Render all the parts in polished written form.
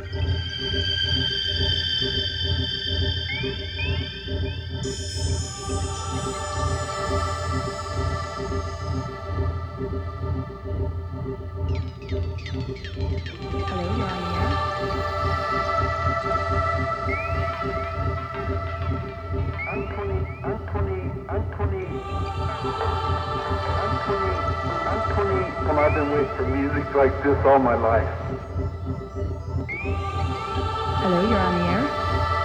Hello, you're on the air. And I've been waiting for music like this all my life. Hello, you're on the air.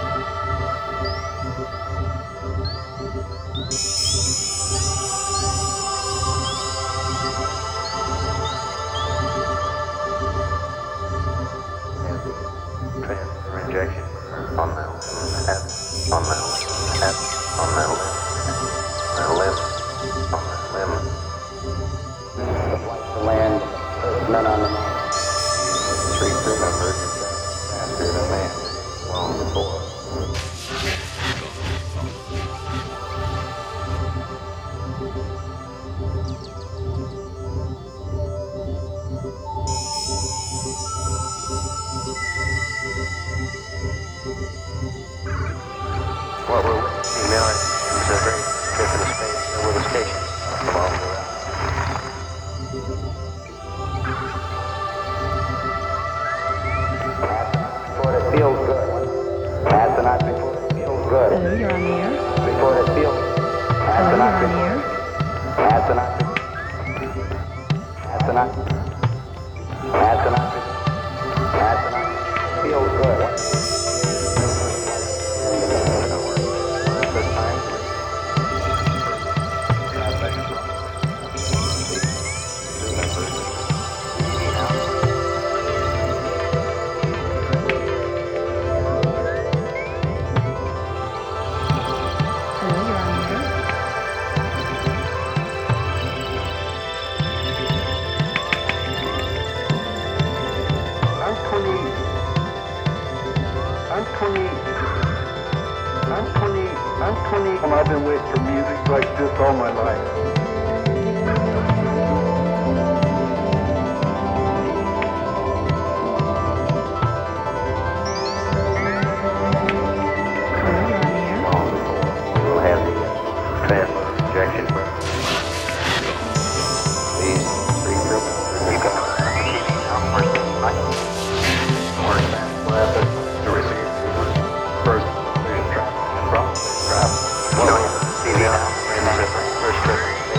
Transfer injection on the on the on the limb, on the limb. The land, men on the moon. 3 crew members faster than man, long before. What we're witnessing now is a great trip into space with a station along the route. Before it feels good. Astronaut before it feels good. Hello, you're on the air. Before it feels. Hello, you're Astronaut on the before. air. Astronaut. Astronaut. Astronaut. Astronaut. Feels good. This time. Hello, you're on the air. I'm 20. I'm 20. I'm 20. I'm 20. And I've been waiting for music like this all my life. Hello, you're on the air. Long before we will have the transfer injection. These 3 crew members. You can TV now, first night. Morning back. What happened? To receive first vision traffic and from traffic. Well, TV now. First trip.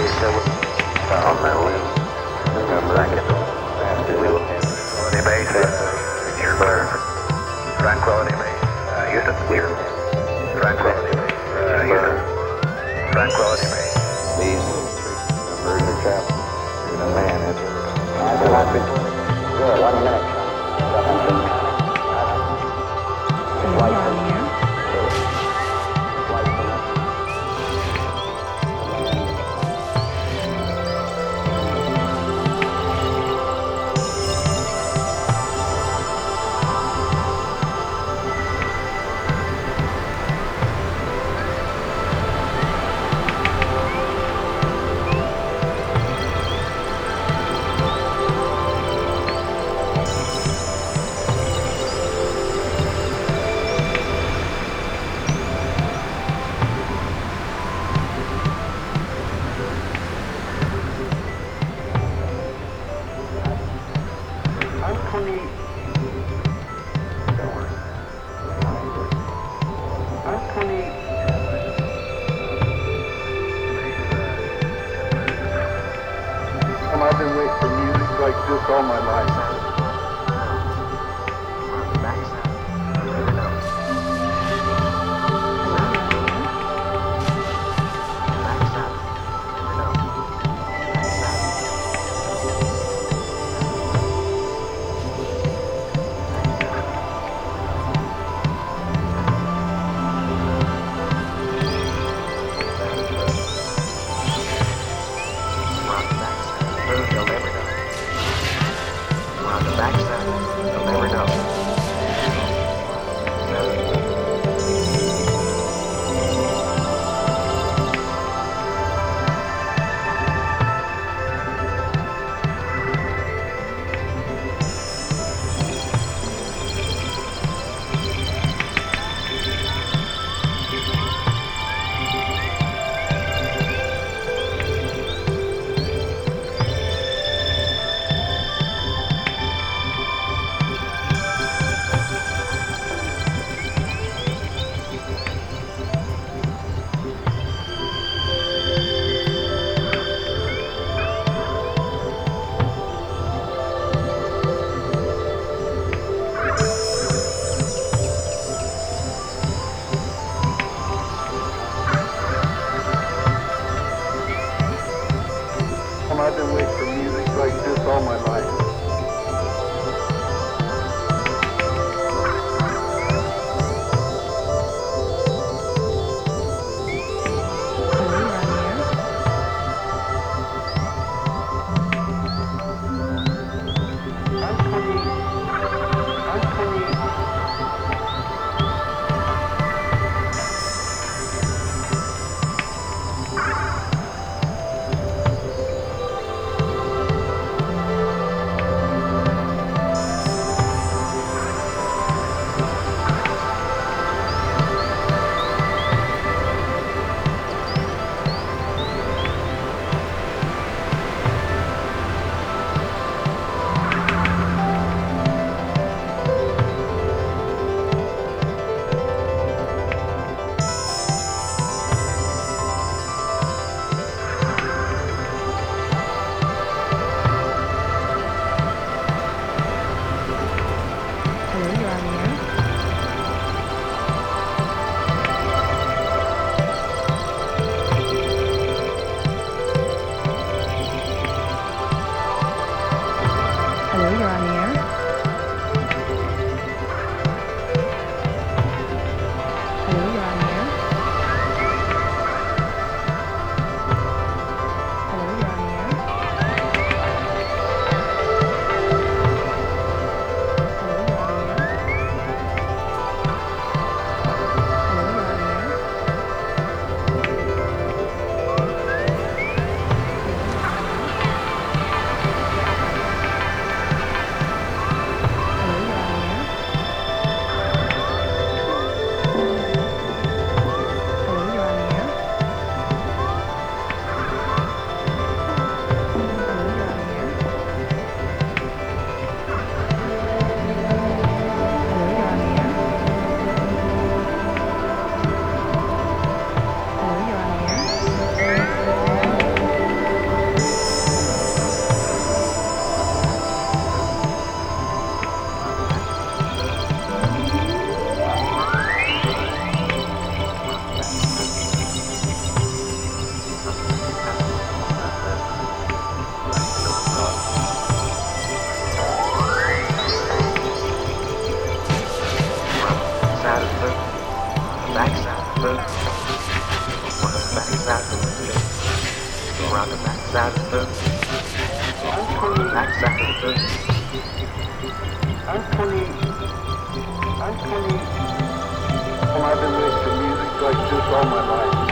the on the back side of the go around the back side of the back side of the I'm 20. I'm 20. Well, I've been listening to music like this all my life.